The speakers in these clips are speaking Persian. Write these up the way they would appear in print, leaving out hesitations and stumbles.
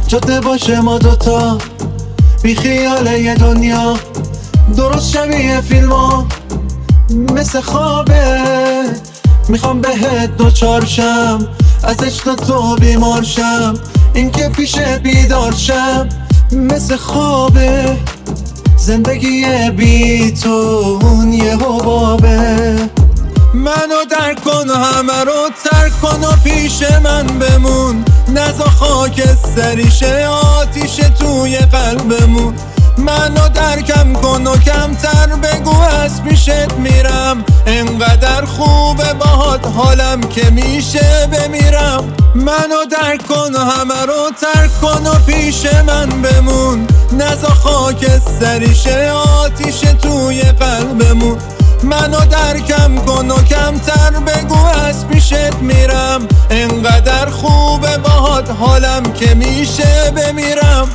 جاده باشه ما دوتا بی خیال یه دنیا، درست شبیه فیلم ها مثل خوابه. میخوام بهت دوچار شم، از عشق تو بیمار شم، این که پیش بیدار شم مثل خوابه. زندگی بی تو اون یه حبابه. منو درک کن و همه رو ترک کن و پیش من بمون، نزا خاک سریشه آتیش توی قلبمون. منو درکم کن و کمتر بگو از پیشت میرم، انقدر خوبه باهات حالم که میشه بمیرم. منو درک کن و همه رو ترک کن و پیش من بمون، نزا خاک سریشه آتیش توی قلبمون. منو درکم کن و کمتر بگو از پیشت میرم، انقدر خوبه باهات حالم که میشه بمیرم.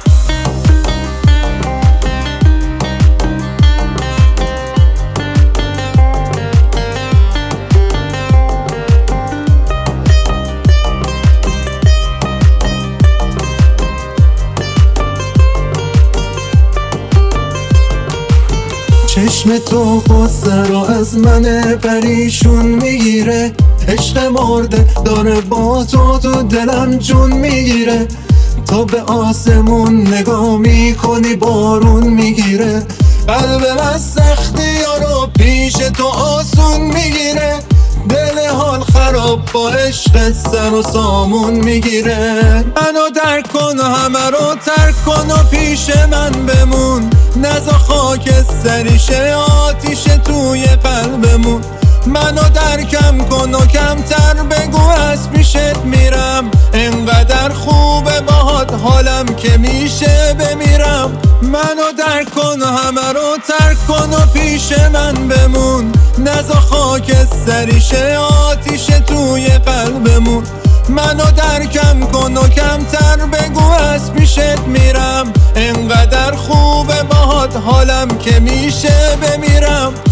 چشم تو غصه رو از من پریشون میگیره، عشق مرده داره با تو دلم جون میگیره. تا به آسمون نگاه میکنی بارون میگیره، قلب من سختی رو پیش تو آسون میگیره. دل حال خراب با عشق سر و سامون میگیره. منو درک کن و همه رو ترک کن و پیش من بمون، نزا خاک سریشه آتیش توی قلبمون. منو درکم کن و کمتر بگو از پیشت میرم، انقدر خوبه باهات حالم که میشه بمیرم. منو درک کن و همه رو ترک کن و پیش من بمون، نزا خاک سریشه آتیش توی قلبمون. منو درکم کن و کمتر بگو از پیشت میرم، انقدر خوبه باهات حالم که میشه بمیرم.